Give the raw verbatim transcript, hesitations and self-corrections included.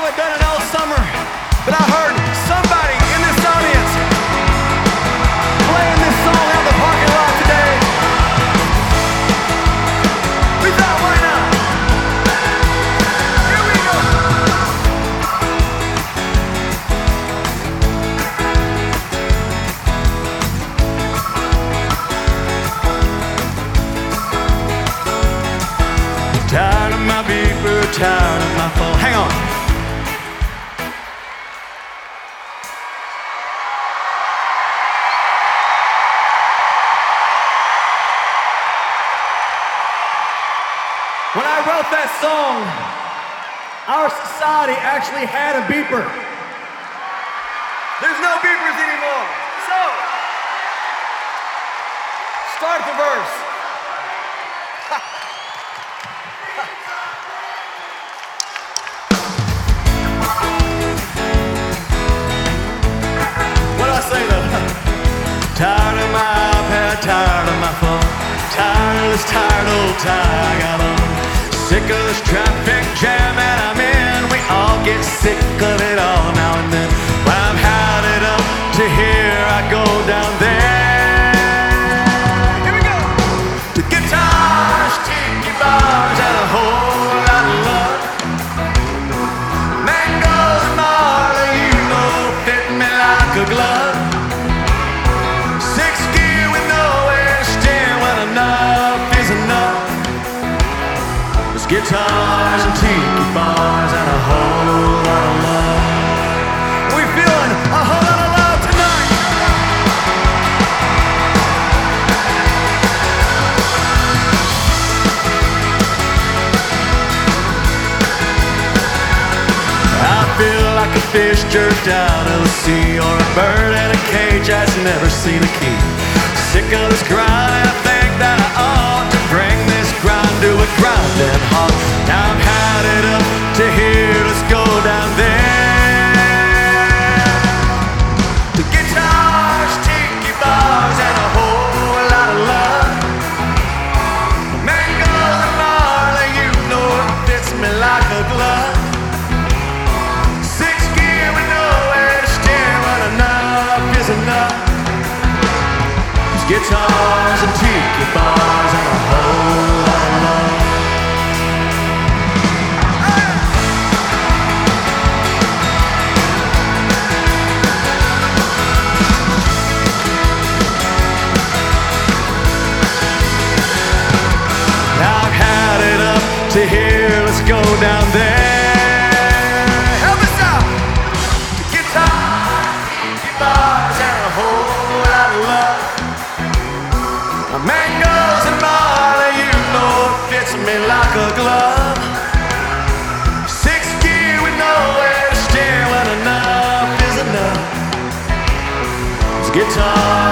haven't done it all summer, but I heard somebody in this audience playing this song out in the parking lot today. We thought, why not? Here we go. Tired of my beeper, tired of my phone. Hang on. When I wrote that song, our society actually had a beeper. There's no beepers anymore. So, start the verse. What do I say though? Tired of my iPad, tired of my phone, tired of this tired old tie I got on. Sick of this traffic jam that I'm in. We all get sick of it all now and then. When I've had it up to here, I go down there. Here we go. To guitars, tiki bars, and a whole lot of love. Mangoes and Marley, you know, fit me like a glove. Six gear with nowhere to steer when enough is enough. Guitars and tiki bars and a whole lot of love. We feeling a whole lot of love tonight. I feel like a fish jerked out of the sea, or a bird in a cage that's never seen a king. Sick of this grind, and I think that I ought to bring this grind to a grinding halt. Now I've had it up to here, let's go down there. The guitars, tiki bars, and a whole lot of love. Mangoes and Marley, you know it fits me like a glove. Six gear with nowhere to steer when enough is enough. Guitars and tiki bars and a whole lot of love. Now I've had it up to here, let's go down there. Help us out. Guitars, tiki bars and a whole lot of love. Mangoes and Marley, you know it fits me like a glove. Six gear with nowhere to steer when enough is enough. It's guitar